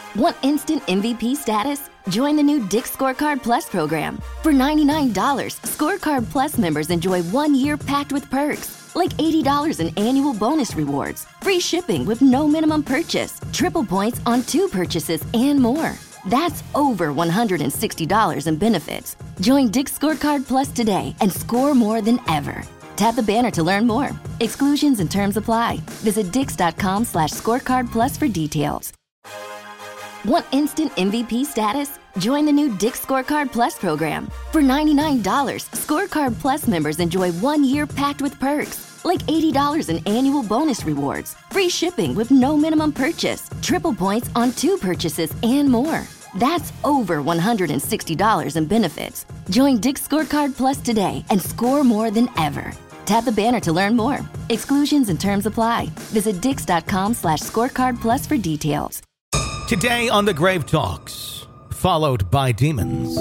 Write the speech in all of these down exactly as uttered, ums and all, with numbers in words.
Want instant M V P status? Join the new Dick's Scorecard Plus program. For ninety-nine dollars, Scorecard Plus members enjoy one year packed with perks, like eighty dollars in annual bonus rewards, free shipping with no minimum purchase, triple points on two purchases, and more. That's over one hundred sixty dollars in benefits. Join Dick's Scorecard Plus today and score more than ever. Tap the banner to learn more. Exclusions and terms apply. Visit dix.com slash scorecard plus for details. Want instant M V P status? Join the new Dick's Scorecard Plus program. For ninety-nine dollars, Scorecard Plus members enjoy one year packed with perks, like eighty dollars in annual bonus rewards, free shipping with no minimum purchase, triple points on two purchases, and more. That's over one hundred sixty dollars in benefits. Join Dick's Scorecard Plus today and score more than ever. Tap the banner to learn more. Exclusions and terms apply. Visit dix.com slash scorecard plus for details. Today on The Grave Talks, followed by demons.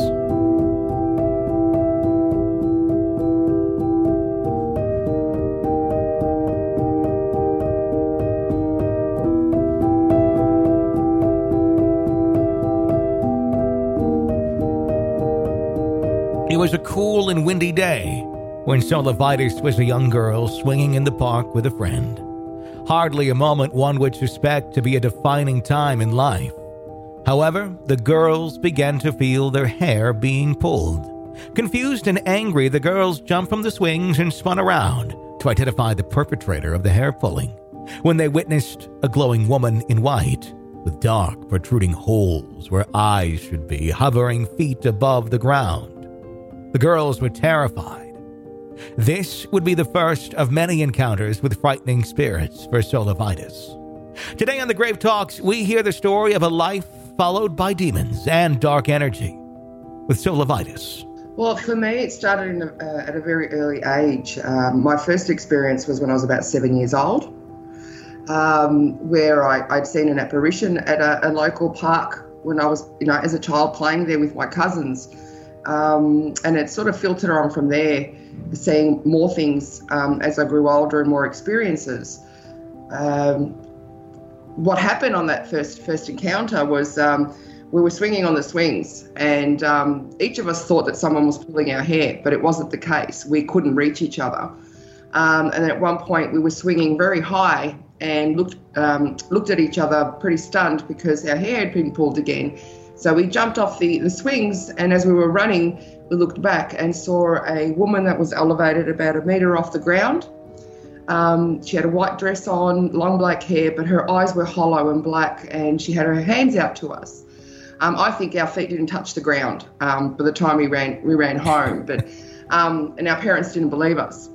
It was a cool and windy day when Solivitis was a young girl swinging in the park with a friend. Hardly a moment one would suspect to be a defining time in life. However, the girls began to feel their hair being pulled. Confused and angry, the girls jumped from the swings and spun around to identify the perpetrator of the hair pulling when they witnessed a glowing woman in white with dark, protruding holes where eyes should be, hovering feet above the ground. The girls were terrified. This would be the first of many encounters with frightening spirits for Solivitis. Today on The Grave Talks, we hear the story of a life followed by demons and dark energy with Solivitis. Well, for me, it started in a, uh, at a very early age. Um, my first experience was when I was about seven years old, um, where I, I'd seen an apparition at a, a local park when I was, you know, as a child playing there with my cousins. Um, and it sort of filtered on from there, seeing more things um, as I grew older and more experiences. Um, what happened on that first first encounter was um, we were swinging on the swings, and um, each of us thought that someone was pulling our hair, but it wasn't the case. We couldn't reach each other. Um, and at one point we were swinging very high and looked um, looked at each other pretty stunned because our hair had been pulled again. So we jumped off the, the swings, and as we were running, we looked back and saw a woman that was elevated about a metre off the ground. Um, she had a white dress on, long black hair, but her eyes were hollow and black, and she had her hands out to us. Um, I think our feet didn't touch the ground um, by the time we ran we ran home, but um, and our parents didn't believe us.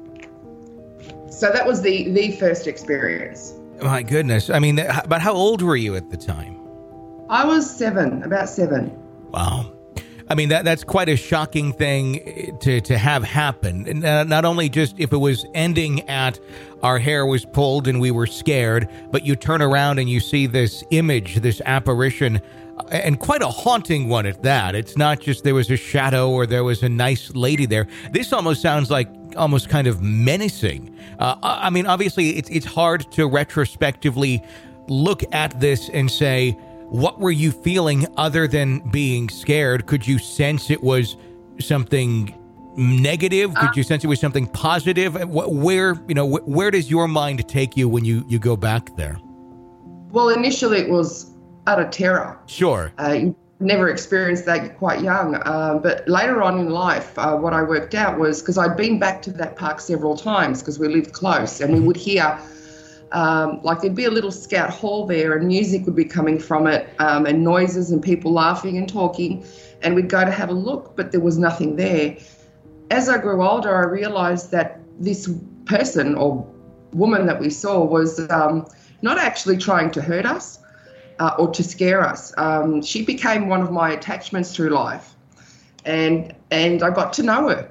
So that was the, the first experience. My goodness. I mean, but how old were you at the time? I was seven, about seven. Wow. I mean, that that's quite a shocking thing to, to have happen. And uh, not only just if it was ending at our hair was pulled and we were scared, but you turn around and you see this image, this apparition, and quite a haunting one at that. It's not just there was a shadow or there was a nice lady there. This almost sounds like almost kind of menacing. Uh, I mean, obviously, it's it's hard to retrospectively look at this and say, what were you feeling other than being scared? Could you sense it was something negative? Could you sense it was something positive? Where, you know, where does your mind take you when you, you go back there? Well, initially it was utter terror. Sure. Uh, you never experienced that, you're quite young. Uh, but later on in life, uh, what I worked out was, because I'd been back to that park several times because we lived close, and we would hear Um, like there'd be a little scout hall there, and music would be coming from it, um, and noises and people laughing and talking, and we'd go to have a look, but there was nothing there. As I grew older, I realised that this person or woman that we saw was um, not actually trying to hurt us uh, or to scare us. Um, she became one of my attachments through life, and and I got to know her.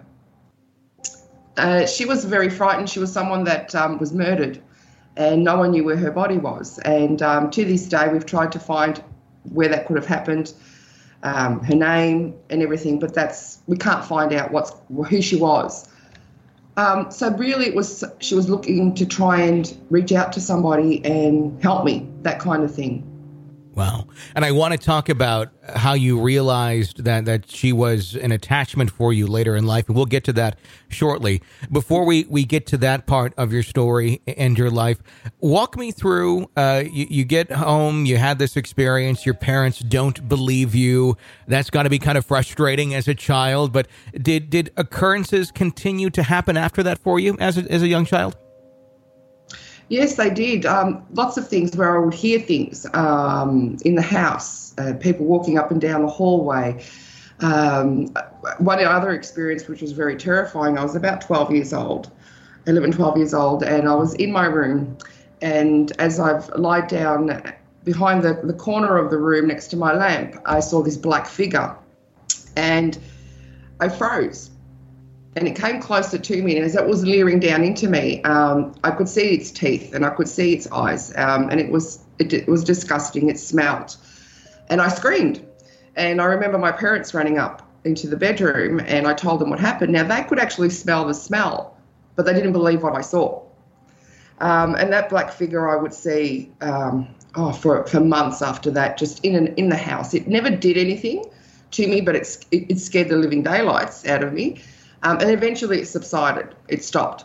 Uh, she was very frightened. She was someone that um, was murdered, and no one knew where her body was. And um, to this day, we've tried to find where that could have happened, um, her name and everything, but that's we can't find out what's who she was. Um, so really, it was she was looking to try and reach out to somebody and help me, that kind of thing. Wow. And I want to talk about how you realized that, that she was an attachment for you later in life. And we'll get to that shortly. Before we, we get to that part of your story and your life, walk me through, uh, you, you get home, you had this experience, your parents don't believe you. That's got to be kind of frustrating as a child. But did, did occurrences continue to happen after that for you as a, as a young child? Yes, they did. Um, lots of things where I would hear things um, in the house, uh, people walking up and down the hallway. Um, one other experience, which was very terrifying, I was about twelve years old, eleven, twelve years old, and I was in my room. And as I've lied down behind the, the corner of the room next to my lamp, I saw this black figure and I froze. And it came closer to me, and as it was leering down into me, um, I could see its teeth and I could see its eyes, um, and it was it, it was disgusting. It smelled, and I screamed. And I remember my parents running up into the bedroom, and I told them what happened. Now they could actually smell the smell, but they didn't believe what I saw. Um, and that black figure I would see um, oh for for months after that, just in an, in the house. It never did anything to me, but it it, it scared the living daylights out of me. Um, and eventually it subsided. It stopped.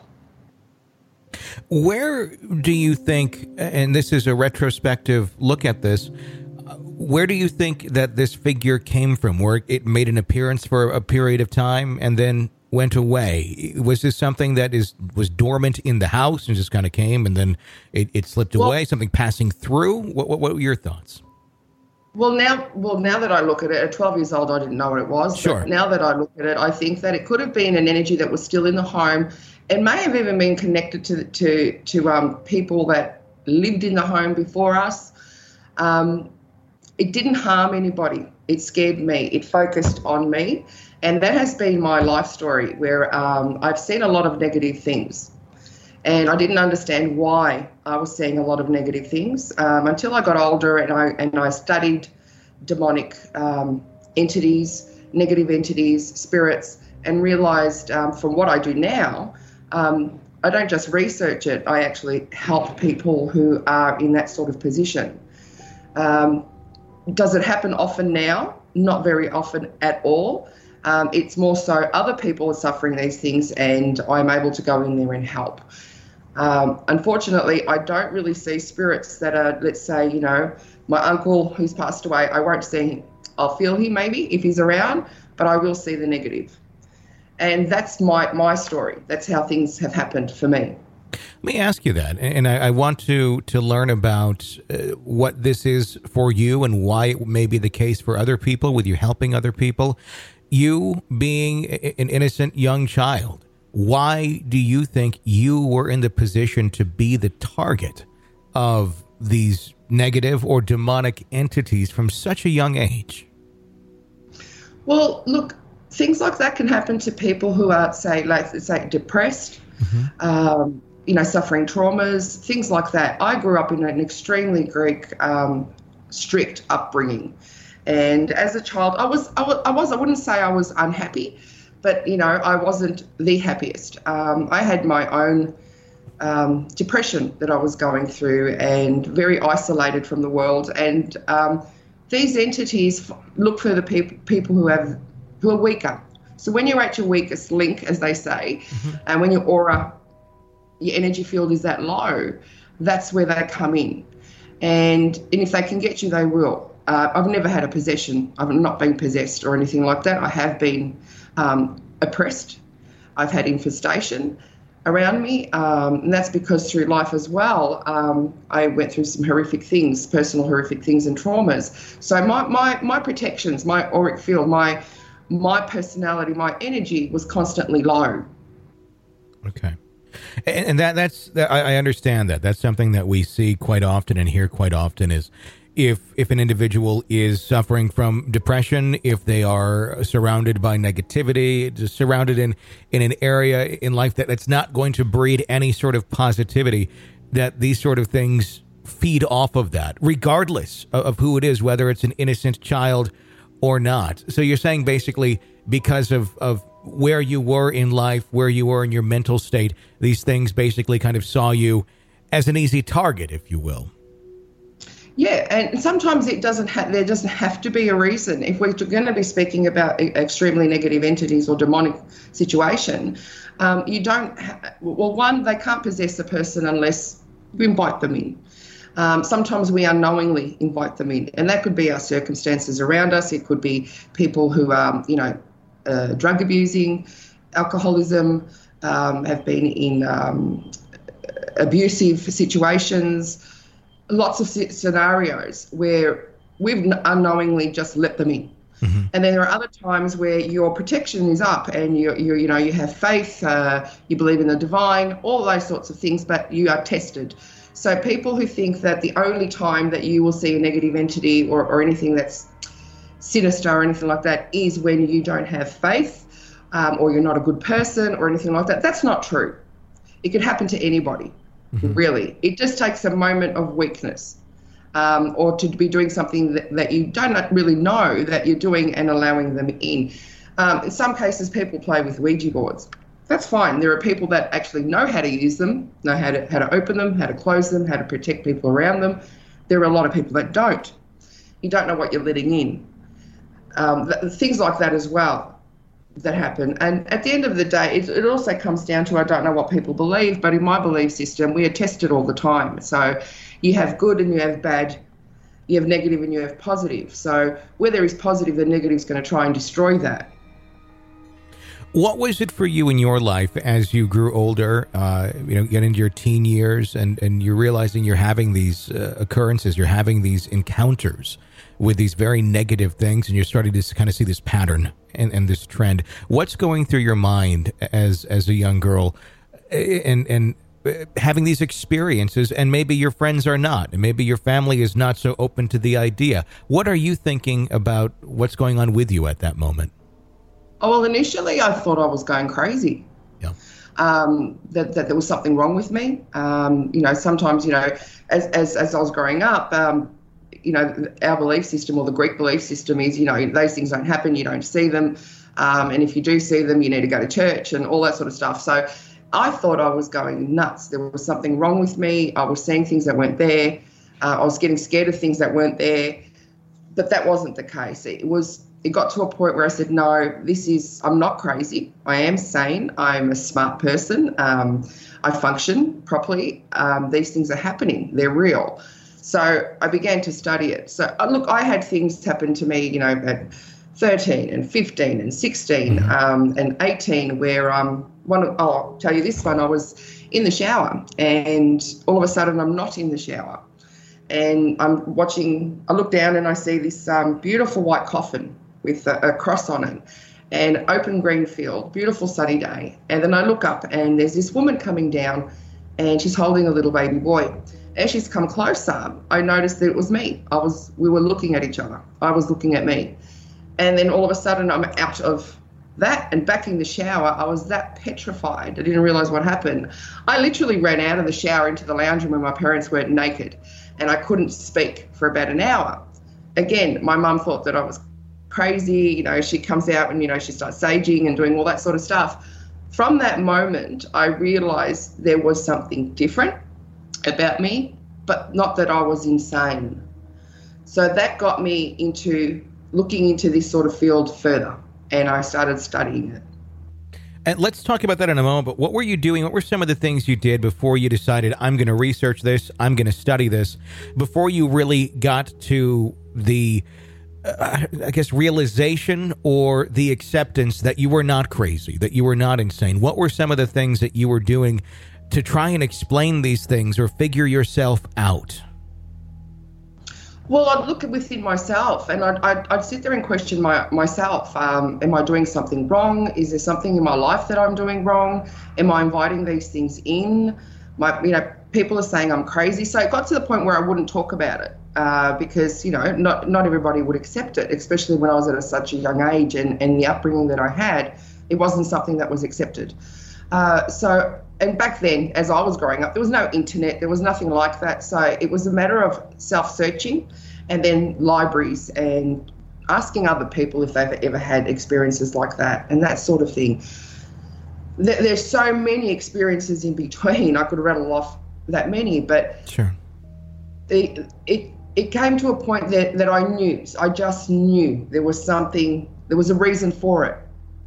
Where do you think, and this is a retrospective look at this, where do you think that this figure came from? Where it made an appearance for a period of time and then went away? Was this something that is was dormant in the house and just kind of came and then it, it slipped well, away, something passing through? What, what, what were your thoughts? Well, now, well, now that I look at it, at twelve years old, I didn't know what it was. Sure. But now that I look at it, I think that it could have been an energy that was still in the home, and may have even been connected to to to um, people that lived in the home before us. Um, it didn't harm anybody. It scared me. It focused on me, and that has been my life story, where um, I've seen a lot of negative things. And I didn't understand why I was seeing a lot of negative things um, until I got older and I and I studied demonic um, entities, negative entities, spirits, and realised um, from what I do now, um, I don't just research it, I actually help people who are in that sort of position. Um, does it happen often now? Not very often at all. Um, it's more so other people are suffering these things and I'm able to go in there and help. Um, unfortunately, I don't really see spirits that are, let's say, you know, my uncle who's passed away, I won't see him. I'll feel him maybe if he's around, but I will see the negative. And that's my, my story. That's how things have happened for me. Let me ask you that, and I, I want to, to learn about uh, what this is for you and why it may be the case for other people with you helping other people. You being an innocent young child, why do you think you were in the position to be the target of these negative or demonic entities from such a young age? Well, look, things like that can happen to people who are, say, like say, depressed, mm-hmm. um, you know, suffering traumas, things like that. I grew up in an extremely Greek, um, strict upbringing, and as a child, I was, I was, I was, I wouldn't say I was unhappy. But, you know, I wasn't the happiest. Um, I had my own um, depression that I was going through and very isolated from the world. And um, these entities look for the people people who have who are weaker. So when you're at your weakest link, as they say, mm-hmm. and when your aura, your energy field is that low, that's where they come in. And, and if they can get you, they will. Uh, I've never had a possession. I've not been possessed or anything like that. I have been Um, oppressed. I've had infestation around me, um, and that's because through life as well, um, I went through some horrific things, personal horrific things and traumas. So my my my protections, my auric field, my my personality, my energy was constantly low. Okay. And, and that that's that, I, I understand that. That's something that we see quite often and hear quite often is if if an individual is suffering from depression, if they are surrounded by negativity, just surrounded in, in an area in life that, that's not going to breed any sort of positivity, that these sort of things feed off of that, regardless of, of who it is, whether it's an innocent child or not. So you're saying basically because of, of where you were in life, where you were in your mental state, these things basically kind of saw you as an easy target, if you will. Yeah, and sometimes it doesn't have, there doesn't have to be a reason. If we're going to be speaking about extremely negative entities or demonic situation, um, you don't, ha- well, one, they can't possess a person unless we invite them in. Um, sometimes we unknowingly invite them in, and that could be our circumstances around us. It could be people who are, you know, uh, drug abusing, alcoholism, um, have been in um, abusive situations. Lots of scenarios where we've unknowingly just let them in. Mm-hmm. And then there are other times where your protection is up and you you you know you have faith, uh, you believe in the divine, all those sorts of things, but you are tested. So people who think that the only time that you will see a negative entity or, or anything that's sinister or anything like that is when you don't have faith, um, or you're not a good person or anything like that. That's not true. It could happen to anybody. Mm-hmm. Really, it just takes a moment of weakness, um, or to be doing something that, that you don't really know that you're doing and allowing them in. Um, in some cases, people play with Ouija boards. That's fine. There are people that actually know how to use them, know how to how to open them, how to close them, how to protect people around them. There are a lot of people that don't. You don't know what you're letting in. Um, th- things like that as well that happen. And at the end of the day, it, it also comes down to, I don't know what people believe, but in my belief system, we are tested all the time. So you have good and you have bad, you have negative and you have positive. So where there is positive, the negative is going to try and destroy that. What was it for you in your life as you grew older, uh, you know, get into your teen years and, and you're realizing you're having these uh, occurrences, you're having these encounters with these very negative things, and you're starting to kind of see this pattern and, and this trend. What's going through your mind as as a young girl and and having these experiences, and maybe your friends are not, and maybe your family is not so open to the idea? What are you thinking about what's going on with you at that moment? Oh, well, initially I thought I was going crazy. Yeah. Um, that, that there was something wrong with me. Um, you know, sometimes, you know, as as, as I was growing up, um, you know, our belief system, or the Greek belief system, is, you know, those things don't happen, you don't see them. Um, and if you do see them, you need to go to church and all that sort of stuff. So I thought I was going nuts. There was something wrong with me. I was seeing things that weren't there. Uh, I was getting scared of things that weren't there. But that wasn't the case. It was, it got to a point where I said, no, this is, I'm not crazy. I am sane. I'm a smart person. Um, I function properly. Um, these things are happening. They're real. So I began to study it. So uh, look, I had things happen to me, you know, at thirteen and fifteen and sixteen um, and eighteen where um, one, oh, I'll tell you this one, I was in the shower and all of a sudden I'm not in the shower. And I'm watching, I look down and I see this um, beautiful white coffin with a, a cross on it and open green field, beautiful sunny day. And then I look up and there's this woman coming down and she's holding a little baby boy. As she's come closer, I noticed that it was me. I was, we were looking at each other. I was looking at me. And then all of a sudden I'm out of that and back in the shower. I was that petrified. I didn't realize what happened. I literally ran out of the shower into the lounge room where my parents were naked, and I couldn't speak for about an hour. Again, my mum thought that I was crazy. You know, she comes out and, you know, she starts saging and doing all that sort of stuff. From that moment, I realized there was something different about me, but not that I was insane. So that got me into looking into this sort of field further, and I started studying it. And let's talk about that in a moment, but what were you doing? What were some of the things you did before you decided, I'm going to research this, I'm going to study this, before you really got to the, uh, I guess, realization or the acceptance that you were not crazy, that you were not insane? What were some of the things that you were doing to try and explain these things or figure yourself out? Well, I'd look within myself and I'd, I'd, I'd sit there and question my, myself. Um, am I doing something wrong? Is there something in my life that I'm doing wrong? Am I inviting these things in? My, you know, people are saying I'm crazy. So it got to the point where I wouldn't talk about it uh, because, you know, not, not everybody would accept it, especially when I was at a, such a young age, and, and the upbringing that I had, it wasn't something that was accepted. Uh, so, and back then, as I was growing up, there was no internet, there was nothing like that. So it was a matter of self-searching and then libraries and asking other people if they've ever had experiences like that and that sort of thing. There's so many experiences in between. I could rattle off that many, but sure. it, it it came to a point that, that I knew, I just knew there was something, there was a reason for it.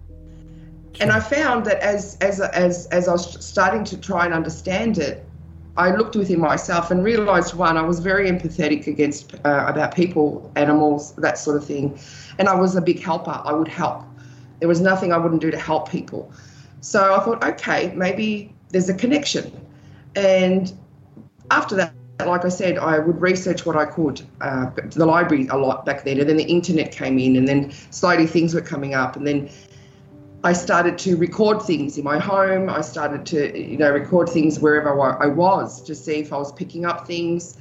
And I found that as as as as I was starting to try and understand it, I looked within myself and realised, one, I was very empathetic against uh, about people, animals, that sort of thing, and I was a big helper. I would help. There was nothing I wouldn't do to help people. So I thought, okay, maybe there's a connection. And after that, like I said, I would research what I could. Uh, the library a lot back then, and then the internet came in, and then slowly things were coming up, and then I started to record things in my home. I started to, you know, record things wherever I was to see if I was picking up things.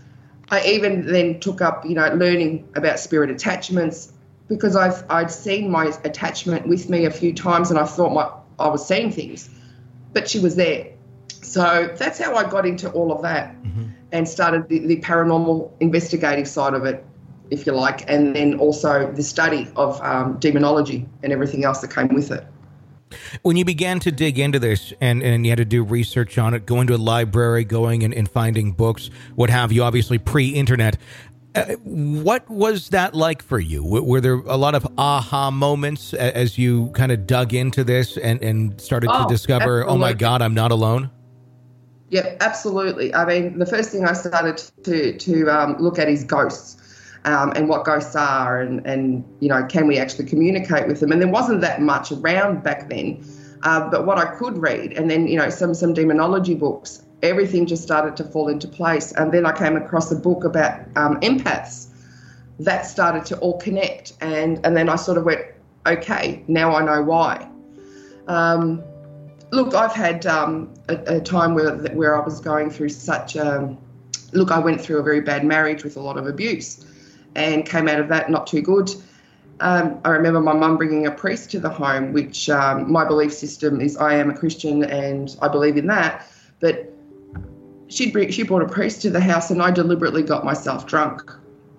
I even then took up, you know, learning about spirit attachments, because I've I'd seen my attachment with me a few times, and I thought my I was seeing things, but she was there. So that's how I got into all of that, mm-hmm. and started the, the paranormal investigative side of it, if you like, and then also the study of um, demonology and everything else that came with it. When you began to dig into this and, and you had to do research on it, going to a library, going and, and finding books, what have you, obviously pre-internet, uh, what was that like for you? W- were there a lot of aha moments as you kind of dug into this and, and started oh, to discover, absolutely. Oh my God, I'm not alone? Yeah, absolutely. I mean, the first thing I started to, to um, look at is ghosts. Um, and what ghosts are, and, and, you know, can we actually communicate with them? And there wasn't that much around back then, uh, but what I could read, and then, you know, some, some demonology books, everything just started to fall into place. And then I came across a book about um, empaths. That started to all connect, and, and then I sort of went, okay, now I know why. Um, look, I've had um, a, a time where, where I was going through such, um, look, I went through a very bad marriage with a lot of abuse, and came out of that not too good. Um, I remember my mum bringing a priest to the home, which um, my belief system is I am a Christian and I believe in that. But she'd bring, she brought a priest to the house, and I deliberately got myself drunk.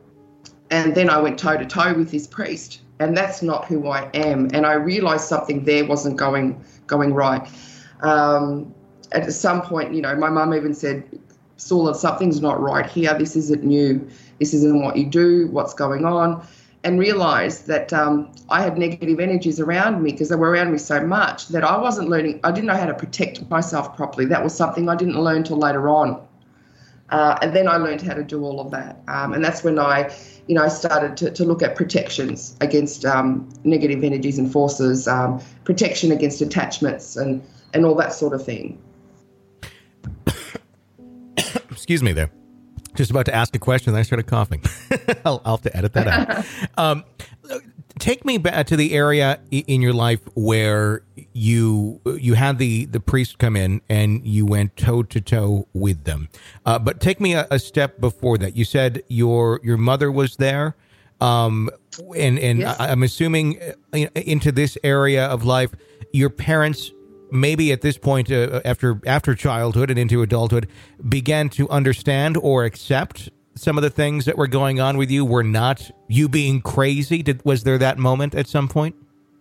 And then I went toe-to-toe with this priest, and that's not who I am. And I realised something there wasn't going going right. Um, at some point, you know, my mum even said, Sula, something's not right here. This isn't new. This isn't what you do, what's going on, and realised that um, I had negative energies around me because they were around me so much that I wasn't learning. I didn't know how to protect myself properly. That was something I didn't learn till later on. Uh, and then I learned how to do all of that. Um, and that's when I, you know, started to, to look at protections against um, negative energies and forces, um, protection against attachments and, and all that sort of thing. Excuse me there. Just about to ask a question, then I started coughing. I'll, I'll have to edit that out. Um, take me back to the area in your life where you you had the, the priest come in and you went toe to toe with them. Uh, but take me a, a step before that. You said your your mother was there, um, and and yes. I, I'm assuming into this area of life, your parents, maybe at this point, uh, after after childhood and into adulthood, began to understand or accept some of the things that were going on with you were not you being crazy? Did, was there that moment at some point?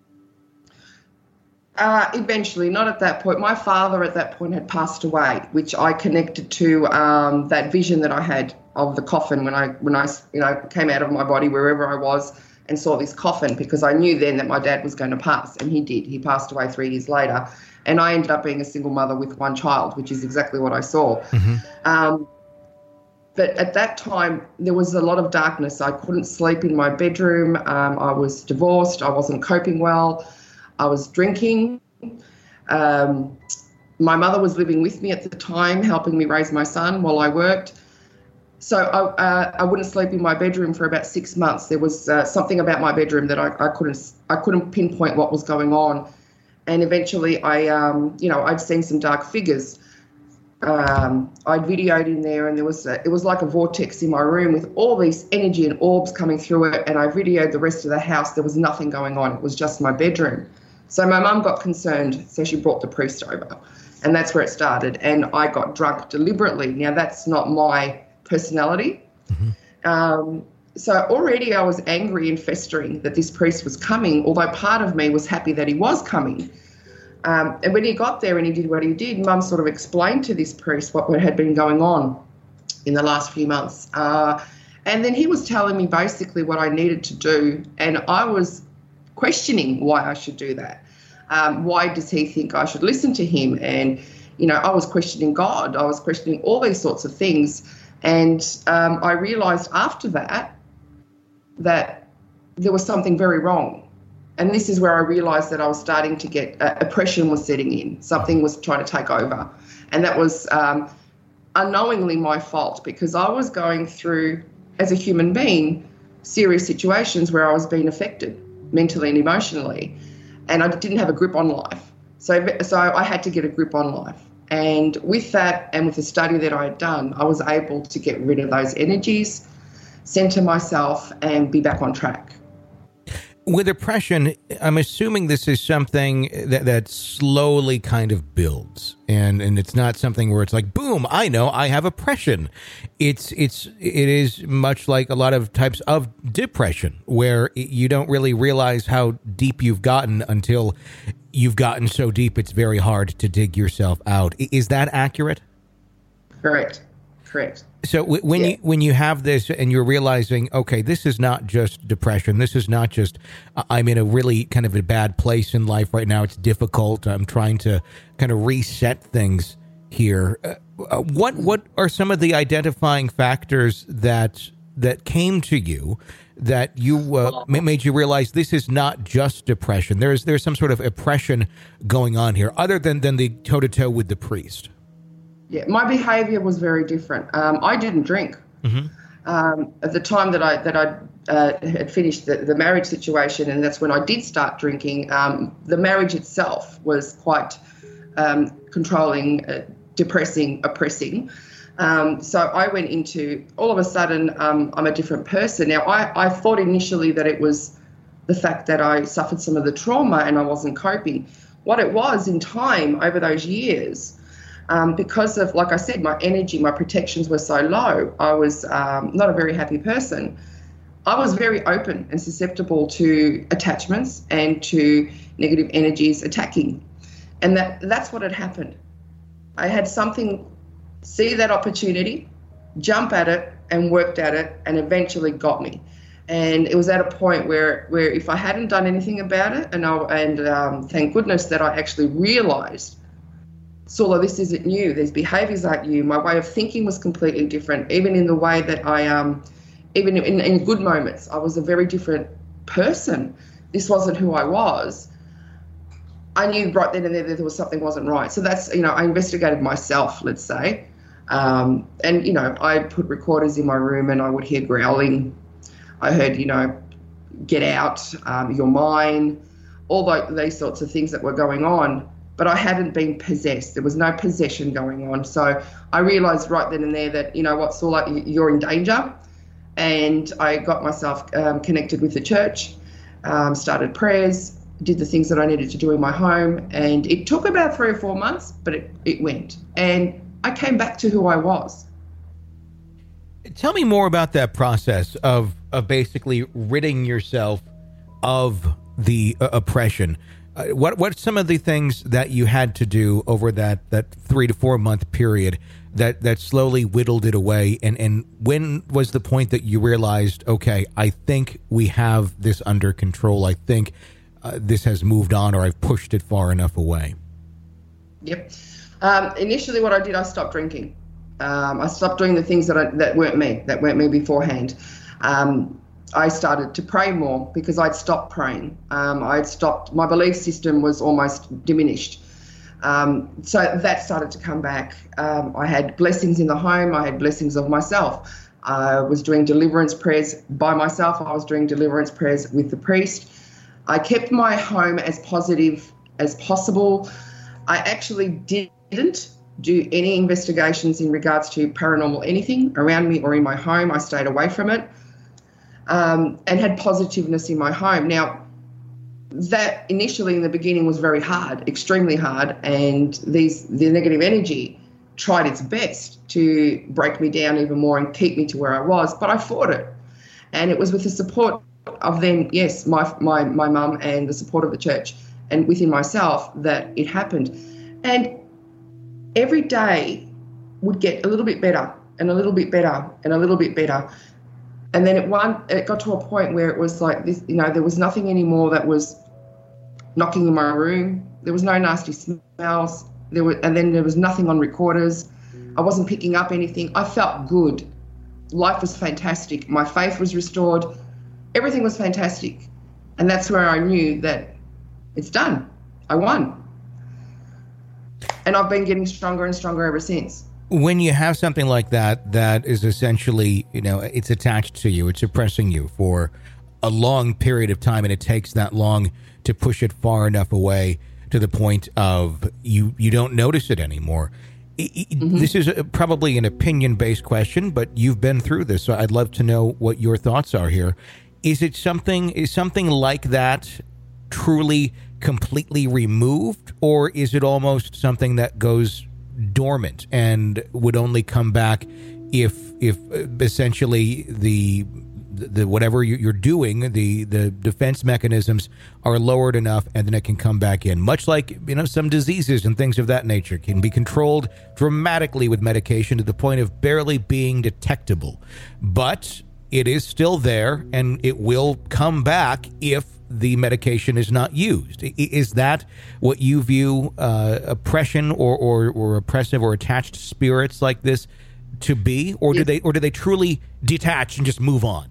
Uh, eventually, not at that point. My father at that point had passed away, which I connected to um, that vision that I had of the coffin when I when I you know came out of my body wherever I was and saw this coffin, because I knew then that my dad was going to pass, and he did. He passed away three years later. And I ended up being a single mother with one child, which is exactly what I saw. Mm-hmm. Um, but at that time, there was a lot of darkness. I couldn't sleep in my bedroom. Um, I was divorced. I wasn't coping well. I was drinking. Um, my mother was living with me at the time, helping me raise my son while I worked. So I, uh, I wouldn't sleep in my bedroom for about six months. There was uh, something about my bedroom that I, I couldn't I couldn't pinpoint what was going on. And eventually I, um, you know, I'd seen some dark figures. Um, I'd videoed in there, and there was a, it was like a vortex in my room with all these energy and orbs coming through it. And I videoed the rest of the house. There was nothing going on. It was just my bedroom. So my mum got concerned, so she brought the priest over, and that's where it started. And I got drunk deliberately. Now, that's not my personality. Mm-hmm. Um, so already I was angry and festering that this priest was coming, although part of me was happy that he was coming. Um, and when he got there and he did what he did, Mum sort of explained to this priest what had been going on in the last few months. Uh, And then he was telling me basically what I needed to do, and I was questioning why I should do that. Um, why does he think I should listen to him? And, you know, I was questioning God. I was questioning all these sorts of things. And um, I realised after that that there was something very wrong. And this is where I realised that I was starting to get, uh, oppression was setting in. Something was trying to take over. And that was um, unknowingly my fault, because I was going through, as a human being, serious situations where I was being affected mentally and emotionally. And I didn't have a grip on life. So, so I had to get a grip on life. And with that, and with the study that I had done, I was able to get rid of those energies, center myself, and be back on track. With depression, I'm assuming this is something that, that slowly kind of builds, and, and it's not something where it's like, boom, I know I have oppression. It's it's it is much like a lot of types of depression, where you don't really realize how deep you've gotten until you've gotten so deep it's very hard to dig yourself out. Is that accurate? Correct. Correct. So w- when yeah. you when you have this and you're realizing, okay, this is not just depression. This is not just uh, I'm in a really kind of a bad place in life right now. It's difficult. I'm trying to kind of reset things here. Uh, uh, what what are some of the identifying factors that that came to you that you uh, made you realize this is not just depression? There's there's some sort of oppression going on here, other than than the toe to toe with the priest. Yeah, my behaviour was very different. Um, I didn't drink. Mm-hmm. Um, at the time that I that I uh, had finished the, the marriage situation, and that's when I did start drinking. Um, the marriage itself was quite um, controlling, uh, depressing, oppressing. Um, so I went into, all of a sudden, um, I'm a different person. Now, I, I thought initially that it was the fact that I suffered some of the trauma and I wasn't coping. What it was in time over those years, Um, because of, like I said, my energy, my protections were so low, I was um, not a very happy person. I was very open and susceptible to attachments and to negative energies attacking. And that that's what had happened. I had something, see that opportunity, jump at it and worked at it, and eventually got me. And it was at a point where, where if I hadn't done anything about it, and, I, and um, thank goodness that I actually realised, Saula, this isn't you. These behaviours aren't you. My way of thinking was completely different. Even in the way that I, um, even in, in good moments, I was a very different person. This wasn't who I was. I knew right then and there that there was something wasn't right. So that's, you know, I investigated myself, let's say. Um, and, you know, I put recorders in my room and I would hear growling. I heard, you know, get out, um, you're mine, all the, these sorts of things that were going on. But I hadn't been possessed. There was no possession going on. So I realised right then and there that, you know what, Saula, you're in danger. And I got myself um, connected with the church, um, started prayers, did the things that I needed to do in my home. And it took about three or four months, but it, it went. And I came back to who I was. Tell me more about that process of, of basically ridding yourself of the uh, oppression. Uh, what what's some of the things that you had to do over that, that three to four month period that, that slowly whittled it away? And, and when was the point that you realized, okay, I think we have this under control. I think uh, this has moved on, or I've pushed it far enough away? Yep. Um, initially what I did, I stopped drinking. Um, I stopped doing the things that I, that weren't me, that weren't me beforehand. Um, I started to pray more because I'd stopped praying. Um, I'd stopped, my belief system was almost diminished. Um, so that started to come back. Um, I had blessings in the home. I had blessings of myself. I was doing deliverance prayers by myself. I was doing deliverance prayers with the priest. I kept my home as positive as possible. I actually didn't do any investigations in regards to paranormal anything around me or in my home. I stayed away from it. Um, and had positiveness in my home. Now, that initially in the beginning was very hard, extremely hard, and these the negative energy tried its best to break me down even more and keep me to where I was, but I fought it. And it was with the support of then, yes, my my my mum and the support of the church and within myself that it happened. And every day would get a little bit better and a little bit better and a little bit better. And then it one, it got to a point where it was like this, you know, there was nothing anymore that was knocking in my room. There was no nasty smells. There were, and then there was nothing on recorders. I wasn't picking up anything. I felt good. Life was fantastic. My faith was restored. Everything was fantastic. And that's where I knew that it's done. I won. And I've been getting stronger and stronger ever since. When you have something like that, that is essentially, you know, it's attached to you, it's oppressing you for a long period of time, and it takes that long to push it far enough away to the point of you, you don't notice it anymore. Mm-hmm. This is a, probably an opinion-based question, but you've been through this, so I'd love to know what your thoughts are here. Is it something, is something like that truly completely removed, or is it almost something that goes dormant and would only come back if if essentially the the whatever you're doing, the the defense mechanisms are lowered enough, and then it can come back in? Much like, you know, some diseases and things of that nature can be controlled dramatically with medication to the point of barely being detectable, but it is still there, and it will come back if the medication is not used. Is that what you view uh, oppression or, or, or oppressive or attached spirits like this to be, or do they or do they truly detach and just move on?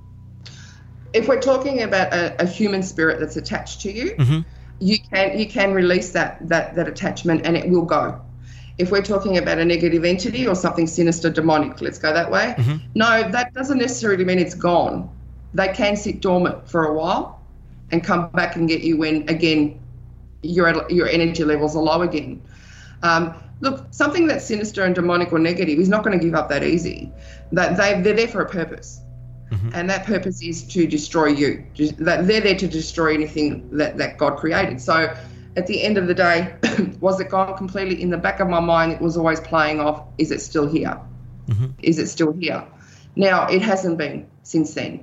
If we're talking about a, a human spirit that's attached to you, mm-hmm. you can you can release that that that attachment, and it will go. If we're talking about a negative entity or something sinister, demonic, let's go that way. Mm-hmm. No, that doesn't necessarily mean it's gone. They can sit dormant for a while and come back and get you when, again, your your energy levels are low again. Um, look, something that's sinister and demonic or negative is not going to give up that easy. That they they're there for a purpose, mm-hmm. and that purpose is to destroy you. That they're there to destroy anything that, that God created. So, at the end of the day, was it gone completely? In the back of my mind, it was always playing off. Is it still here? Mm-hmm. Is it still here? Now, it hasn't been since then.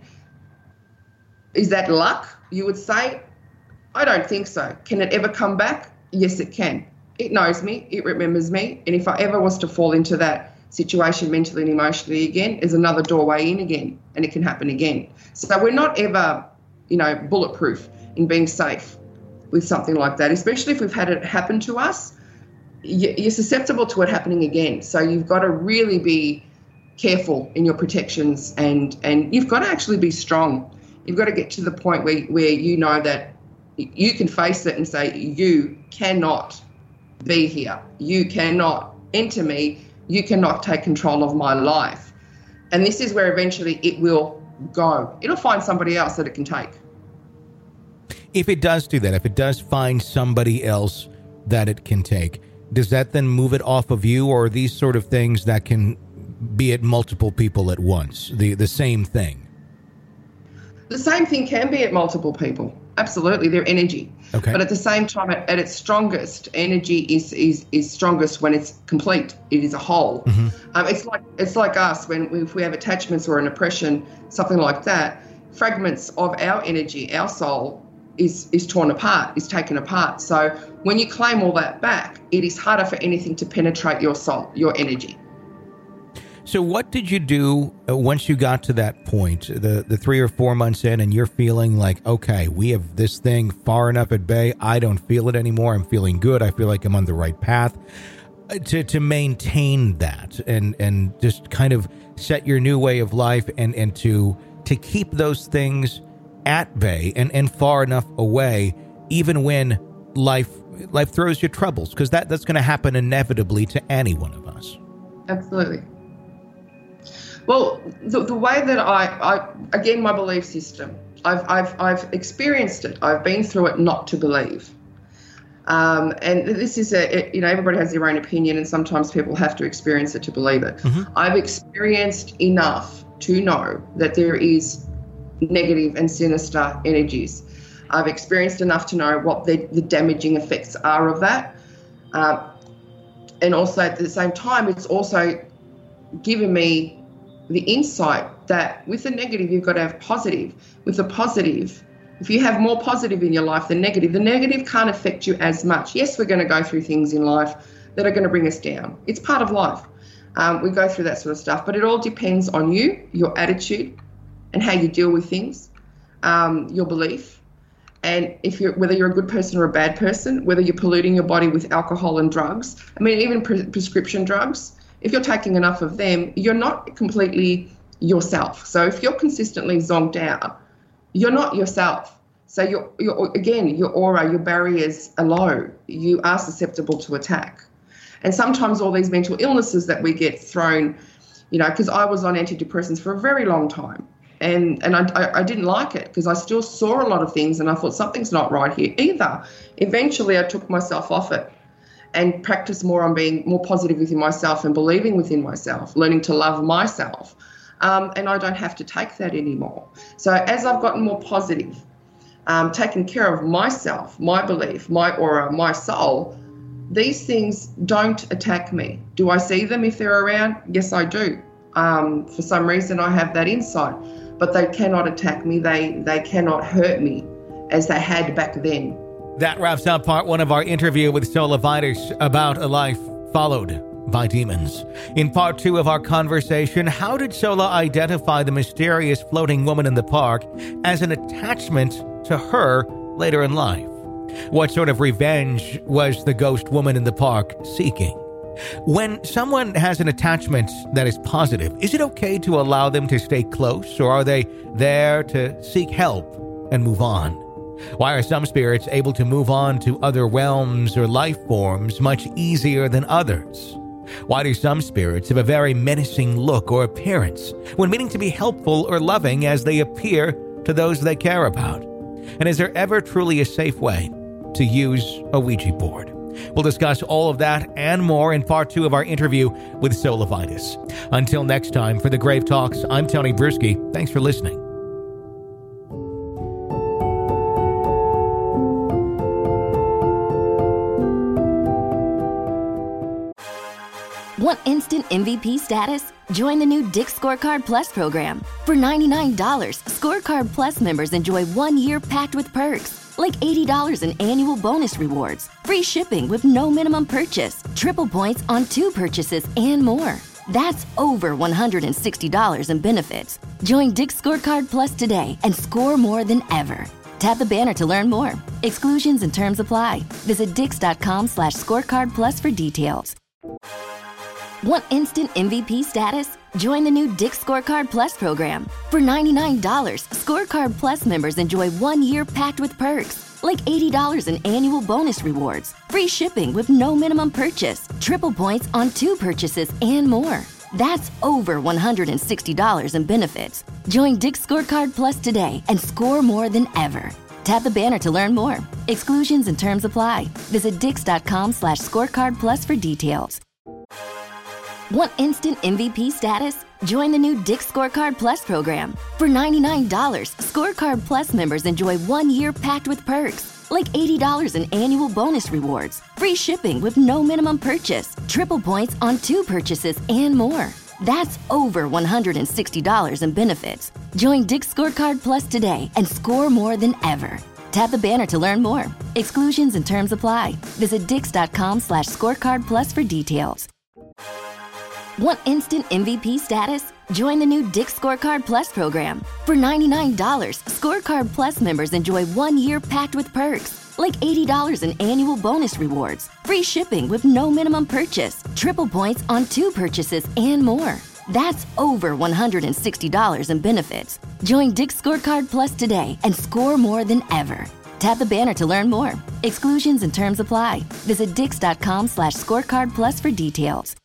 Is that luck, you would say? I don't think so. Can it ever come back? Yes, it can. It knows me. It remembers me. And if I ever was to fall into that situation mentally and emotionally again, there's another doorway in again, and it can happen again. So we're not ever, you know, bulletproof in being safe with something like that, especially if we've had it happen to us. You're susceptible to it happening again. So you've got to really be careful in your protections, and, and you've got to actually be strong. You've got to get to the point where, where you know that you can face it and say, you cannot be here. You cannot enter me. You cannot take control of my life. And this is where eventually it will go. It'll find somebody else that it can take. If it does do that, if it does find somebody else that it can take, does that then move it off of you, or are these sort of things that can be at multiple people at once, the, the same thing? The same thing can be at multiple people. Absolutely, they're energy. Okay. But at the same time, at, at its strongest, energy is, is is strongest when it's complete. It is a whole. Mm-hmm. Um, it's like it's like us when we, if we have attachments or an oppression, something like that. Fragments of our energy, our soul, is is torn apart, is taken apart. So when you claim all that back, it is harder for anything to penetrate your soul, your energy. So what did you do once you got to that point, the, the three or four months in, and you're feeling like, okay, we have this thing far enough at bay. I don't feel it anymore. I'm feeling good. I feel like I'm on the right path. To to maintain that and, and just kind of set your new way of life and, and to to keep those things at bay and, and far enough away, even when life life throws you troubles, because that, that's going to happen inevitably to any one of us. Absolutely. Well, the, the way that I, I, again, my belief system, I've, I've, I've experienced it. I've been through it not to believe. Um, and this is a, it, you know, everybody has their own opinion, and sometimes people have to experience it to believe it. Mm-hmm. I've experienced enough to know that there is negative and sinister energies. I've experienced enough to know what the, the damaging effects are of that. Uh, and also at the same time, it's also given me the insight that with the negative, you've got to have positive. With the positive, if you have more positive in your life than negative, the negative can't affect you as much. Yes, we're going to go through things in life that are going to bring us down. It's part of life. Um, we go through that sort of stuff, but it all depends on you, your attitude, and how you deal with things, um, your belief. And if you're, whether you're a good person or a bad person, whether you're polluting your body with alcohol and drugs, I mean, even pre- prescription drugs, if you're taking enough of them, you're not completely yourself. So if you're consistently zonked out, you're not yourself. So you're, you're again, your aura, your barriers are low. You are susceptible to attack. And sometimes all these mental illnesses that we get thrown, you know, because I was on antidepressants for a very long time. And and I, I, I didn't like it because I still saw a lot of things and I thought something's not right here either. Eventually I took myself off it and practiced more on being more positive within myself and believing within myself, learning to love myself. Um, and I don't have to take that anymore. So as I've gotten more positive, um, taking care of myself, my belief, my aura, my soul, these things don't attack me. Do I see them if they're around? Yes, I do. Um, for some reason, I have that insight. But they cannot attack me. They they cannot hurt me as they had back then. That wraps up part one of our interview with Sola Vitus about a life followed by demons. In part two of our conversation, how did Sola identify the mysterious floating woman in the park as an attachment to her later in life? What sort of revenge was the ghost woman in the park seeking? When someone has an attachment that is positive, is it okay to allow them to stay close, or are they there to seek help and move on? Why are some spirits able to move on to other realms or life forms much easier than others? Why do some spirits have a very menacing look or appearance when meaning to be helpful or loving as they appear to those they care about? And is there ever truly a safe way to use a Ouija board? We'll discuss all of that and more in part two of our interview with Sola Vitus. Until next time, for the Grave Talks, I'm Tony Bruschi. Thanks for listening. Want instant M V P status? Join the new Dick's Scorecard Plus program. For ninety-nine dollars, Scorecard Plus members enjoy one year packed with perks, like eighty dollars in annual bonus rewards, free shipping with no minimum purchase, triple points on two purchases, and more. That's over one hundred sixty dollars in benefits. Join Dick's Scorecard Plus today and score more than ever. Tap the banner to learn more. Exclusions and terms apply. Visit dix.com slash scorecard plus for details. Want instant M V P status? Join the new Dick's Scorecard Plus program. For ninety-nine dollars, Scorecard Plus members enjoy one year packed with perks, like eighty dollars in annual bonus rewards, free shipping with no minimum purchase, triple points on two purchases, and more. That's over one hundred sixty dollars in benefits. Join Dick's Scorecard Plus today and score more than ever. Tap the banner to learn more. Exclusions and terms apply. Visit dix.com slash scorecard plus for details. Want instant M V P status? Join the new Dick's Scorecard Plus program. For ninety-nine dollars, Scorecard Plus members enjoy one year packed with perks, like eighty dollars in annual bonus rewards, free shipping with no minimum purchase, triple points on two purchases, and more. That's over one hundred sixty dollars in benefits. Join Dick's Scorecard Plus today and score more than ever. Tap the banner to learn more. Exclusions and terms apply. Visit dix.com slash scorecard plus for details. Want instant M V P status? Join the new Dick's Scorecard Plus program. For ninety-nine dollars, Scorecard Plus members enjoy one year packed with perks, like eighty dollars in annual bonus rewards, free shipping with no minimum purchase, triple points on two purchases, and more. That's over one hundred sixty dollars in benefits. Join Dick's Scorecard Plus today and score more than ever. Tap the banner to learn more. Exclusions and terms apply. Visit dix.com slash scorecard plus for details.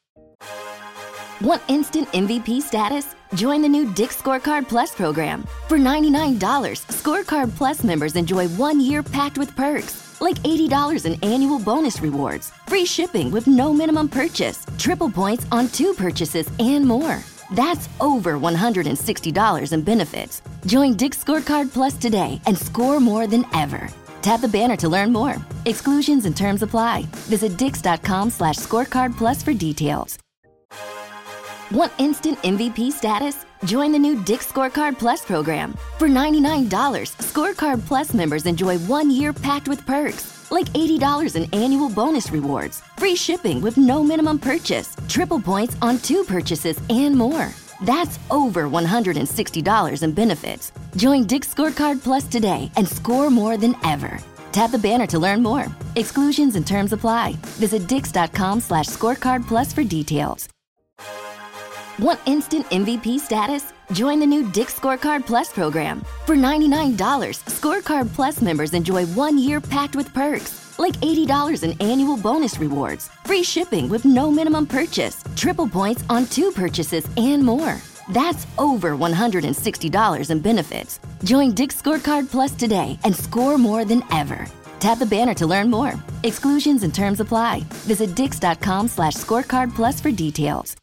Want instant M V P status? Join the new Dick's Scorecard Plus program. For ninety-nine dollars, Scorecard Plus members enjoy one year packed with perks, like eighty dollars in annual bonus rewards, free shipping with no minimum purchase, triple points on two purchases, and more. That's over one hundred sixty dollars in benefits. Join Dick's Scorecard Plus today and score more than ever. Tap the banner to learn more. Exclusions and terms apply. Visit dix.com slash scorecard plus for details. Want instant M V P status? Join the new Dick's Scorecard Plus program. For ninety-nine dollars, Scorecard Plus members enjoy one year packed with perks, like eighty dollars in annual bonus rewards, free shipping with no minimum purchase, triple points on two purchases, and more. That's over one hundred sixty dollars in benefits. Join Dick's Scorecard Plus today and score more than ever. Tap the banner to learn more. Exclusions and terms apply. Visit dix.com slash scorecard plus for details. Want instant M V P status? Join the new Dick's Scorecard Plus program. For ninety-nine dollars, Scorecard Plus members enjoy one year packed with perks, like eighty dollars in annual bonus rewards, free shipping with no minimum purchase, triple points on two purchases, and more. That's over one hundred sixty dollars in benefits. Join Dick's Scorecard Plus today and score more than ever. Tap the banner to learn more. Exclusions and terms apply. Visit dix.com slash scorecard plus for details.